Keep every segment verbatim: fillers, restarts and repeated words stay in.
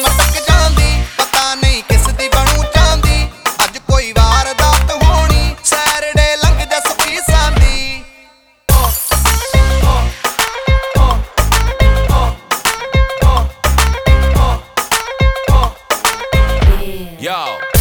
ਮਟਕ ਜਾਂਦੀ ਪਤਾ ਨਹੀਂ ਕਿਸ ਦੀ ਬਣੂ ਚਾਂਦੀ ਅੱਜ ਕੋਈ ਵਾਰਦਾਤ ਹੋਣੀ ਸੈਟਰਡੇ ਲੰਘ ਜਾ ਸੁਖੀ ਸਾਂਦੀ Yo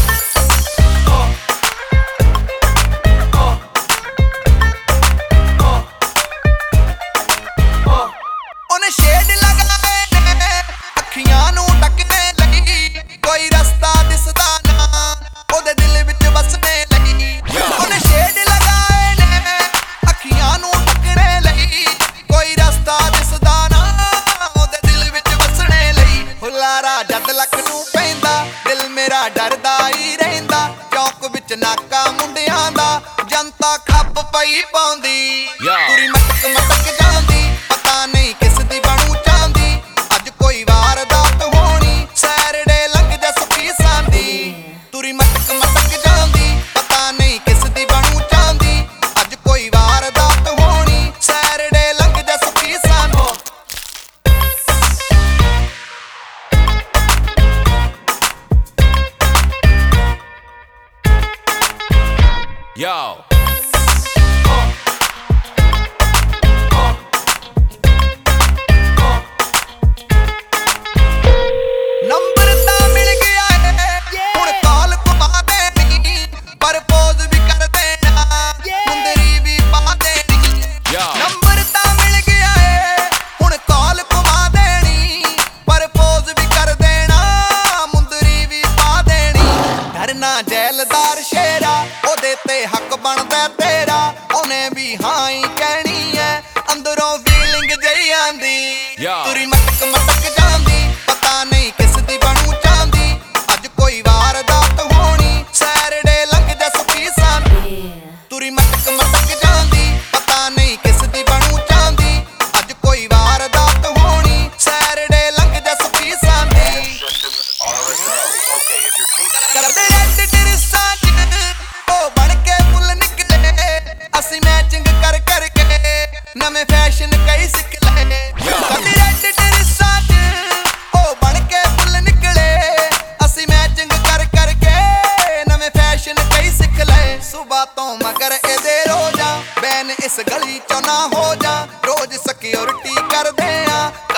ਉਹਨੇ ਸ਼ੇਡ ਲਗਾਏ ਨੇ ਅੱਖੀਆਂ ਨੂੰ ਢੱਕਣੇ ਲਈ ਕੋਈ ਰਸਤਾ ਦਿਸਦਾ ਨਾ ਉਹਦੇ ਦਿਲ ਵਿੱਚ ਵਸਣੇ ਲਈ ਉਹਨੇ ਸ਼ੇਡ ਲਗਾਏ ਨੇ ਅੱਖੀਆਂ ਨੂੰ ਢੱਕਣੇ ਲਈ ਕੋਈ ਰਸਤਾ ਦਿਸਦਾ ਨਾ ਉਹਦੇ ਦਿਲ ਵਿੱਚ ਵਸਣੇ ਲਈ ਹੁਲਾਰਾ ਜਦ ਲੱਕ ਨੂੰ ਪੈਂਦਾ ਦਿਲ ਮੇਰਾ ਡਰਦਾ ਹੀ ਰਹਿੰਦਾ ਚੌਕ ਵਿੱਚ ਨਾਕਾ ਮੁੰਡਿਆਂ ਦਾ ਜਨਤਾ ਖੱਪ ਪਈ ਪਾਉਂਦੀ ਪੂਰੀ ਮਟਕ ਮਟਕ ਜਾਂਦੀ ਪਤਾ ਨਹੀਂ ਕਿਸ ਦੀ ਬਣੂ ਚਾਂਦੀ ਅੱਜ ਕੋਈ ਵਾਰਦਾਤ ਹੋਣੀ ਸੈਟਰਡੇ ਲੰਘ ਜਾ ਸੁਖੀ ਸਾਂਦੀ ਤੁਰੀ ਮਟਕ ਮਟਕ ਜਾਂਦੀ ਪਤਾ ਨਹੀਂ ਕਿਸ ਦੀ ਬਣੂ ਚਾਂਦੀ ਅੱਜ ਕੋਈ ਵਾਰਦਾਤ ਹੋਣੀ ਸੈਟਰਡੇ ਲੰਘ ਜਾ ਸੁਖੀ ਸਾਂਦੀ Yo ਨੰਬਰ ਤਾਂ ਮਿਲ ਗਿਆ ਏ ਹੁਣ ਕਾਲ ਘੁਮਾ ਦੇਣੀ ਪ੍ਰਪੋਜ਼ ਵੀ ਕਰ ਦੇਣਾ ਮੁੰਦਰੀ ਵੀ ਪਾ ਦੇਣੀ ਨੰਬਰ ਤਾਂ ਮਿਲ ਗਿਆ ਏ ਹੁਣ ਕਾਲ ਘੁਮਾ ਦੇਣੀ ਪ੍ਰਪੋਜ਼ ਵੀ ਕਰ ਦੇਣਾ ਮੁੰਦਰੀ ਵੀ ਪਾ ਦੇਣੀ ਡਰਨਾ ਜੈਲਦਾਰ ਸ਼ੇਰਾ ਉਹਦੇ ਤੇ ਹੱਕ ਬਣਦਾ ਤੇਰਾ ਉਹਨੇ ਵੀ ਹਾਂ ਹੀ ਕਹਿਣੀ ਐ ਅੰਦਰੋਂ ਫੀਲਿੰਗ ਜਈ ਆਂਦੀ ਤੁਰੀ ਮਟਕ ਮਟਕ ਜਾਂਦੀ ਪਤਾ ਨਹੀਂ ਕਿਸ ਦੀ ਬਣੂ ਚਾਂਦੀ ਅੱਜ ਕੋਈ ਵਾਰਦਾਤ ਹੋਣੀ ਸੈਟਰਡੇ ਲੰਘ ਜਾ ਸੁਖੀ ਸਾਂਦੀ ਤੁਰੀ ਮਟਕ ਮਟਕ ਜਾਂਦੀ ਪਤਾ ਨਹੀਂ ਕਿਸ ਦੀ ਬਣੂ ਚਾਂਦੀ ਅੱਜ ਕੋਈ ਵਾਰਦਾਤ ਹੋਣੀ ਸੈਟਰਡੇ ਲੰਘ ਜਾ ਸੁਖੀ ਸਾਂਦੀ ਕਰਦੇ ਰੈਡ ਡਰੈਸਾਂ ਚ ਉਹ ਬਣ ਕੇ ਫੁੱਲ ਨਿਕਲੇ ਅਸੀਂ ਮੈਚਿੰਗ ਕਰ ਕਰਕੇ ਨਵੇਂ ਫੈਸ਼ਨ ਕਈ ਸਿੱਖ ਲਏ ਕਰਦੇ ਰੈਡ ਡਰੈਸਾਂ ਚ ਉਹ ਬਣ ਕੇ ਫੁੱਲ ਨਿਕਲੇ ਅਸੀਂ ਮੈਚਿੰਗ ਕਰ ਕਰਕੇ ਨਵੇਂ ਫੈਸ਼ਨ ਕਈ ਸਿੱਖ ਲਏ ਸੁਬਹ ਤੋਂ ਮਗਰ ਇਹਦੇ ਰੋਜ਼ਾਂ ਬੈਨ ਇਸ ਗਲੀ ਚੋਂ ਨਾ ਹੋ ਜਾ ਰੋਜ਼ ਸਿਕਿਉਰਿਟੀ ਕਰਦੇ ਆ